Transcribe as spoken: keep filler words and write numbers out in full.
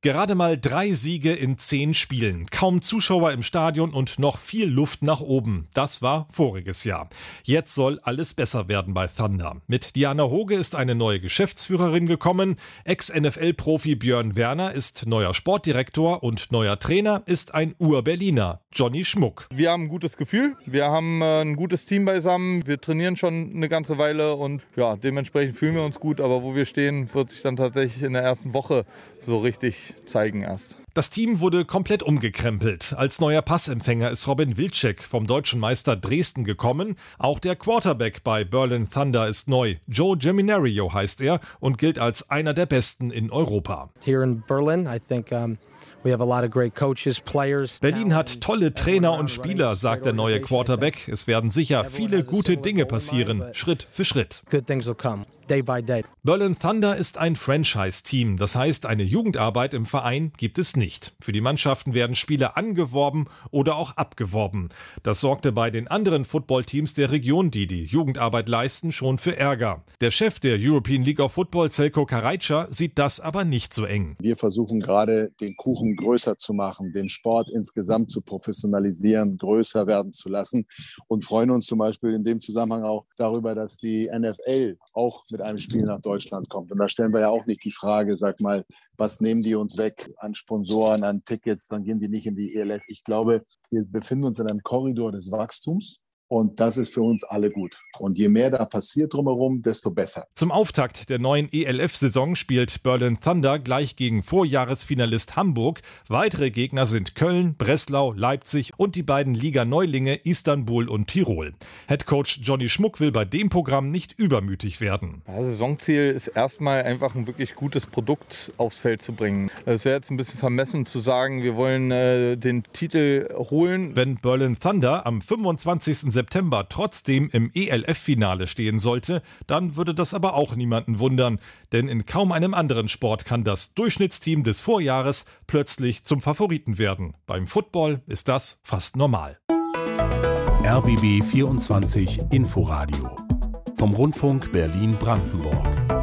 Gerade mal drei Siege in zehn Spielen, kaum Zuschauer im Stadion und noch viel Luft nach oben. Das war voriges Jahr. Jetzt soll alles besser werden bei Thunder. Mit Diana Hoge ist eine neue Geschäftsführerin gekommen. Ex-N F L-Profi Björn Werner ist neuer Sportdirektor und neuer Trainer ist ein Ur-Berliner, Johnny Schmuck. Wir haben ein gutes Gefühl, wir haben ein gutes Team beisammen, wir trainieren schon eine ganze Weile und ja, dementsprechend fühlen wir uns gut. Aber wo wir stehen, wird sich dann tatsächlich in der ersten Woche so richtig zeigen erst. Das Team wurde komplett umgekrempelt. Als neuer Passempfänger ist Robin Wilczek vom deutschen Meister Dresden gekommen. Auch der Quarterback bei Berlin Thunder ist neu. Joe Geminario heißt er und gilt als einer der besten in Europa. Here in Berlin, I think um We have a lot of great coaches, players. Berlin hat tolle Trainer und Spieler, sagt der neue Quarterback. Es werden sicher viele gute Dinge passieren, Schritt für Schritt. Good things will come, day by day. Berlin Thunder ist ein Franchise-Team. Das heißt, eine Jugendarbeit im Verein gibt es nicht. Für die Mannschaften werden Spieler angeworben oder auch abgeworben. Das sorgte bei den anderen Footballteams der Region, die die Jugendarbeit leisten, schon für Ärger. Der Chef der European League of Football, Zeljko Karajca, sieht das aber nicht so eng. Wir versuchen gerade, den Kuchen größer zu machen, den Sport insgesamt zu professionalisieren, größer werden zu lassen und freuen uns zum Beispiel in dem Zusammenhang auch darüber, dass die N F L auch mit einem Spiel nach Deutschland kommt. Und da stellen wir ja auch nicht die Frage, sag mal, was nehmen die uns weg an Sponsoren, an Tickets, dann gehen die nicht in die E L F. Ich glaube, wir befinden uns in einem Korridor des Wachstums. Und das ist für uns alle gut. Und je mehr da passiert drumherum, desto besser. Zum Auftakt der neuen E L F-Saison spielt Berlin Thunder gleich gegen Vorjahresfinalist Hamburg. Weitere Gegner sind Köln, Breslau, Leipzig und die beiden Liga-Neulinge Istanbul und Tirol. Headcoach Johnny Schmuck will bei dem Programm nicht übermütig werden. Das Saisonziel ist erstmal einfach ein wirklich gutes Produkt aufs Feld zu bringen. Es wäre jetzt ein bisschen vermessen zu sagen, wir wollen äh, den Titel holen. Wenn Berlin Thunder am fünfundzwanzigsten September trotzdem im E L F-Finale stehen sollte, dann würde das aber auch niemanden wundern. Denn in kaum einem anderen Sport kann das Durchschnittsteam des Vorjahres plötzlich zum Favoriten werden. Beim Football ist das fast normal. R B B vierundzwanzig Inforadio vom Rundfunk Berlin-Brandenburg.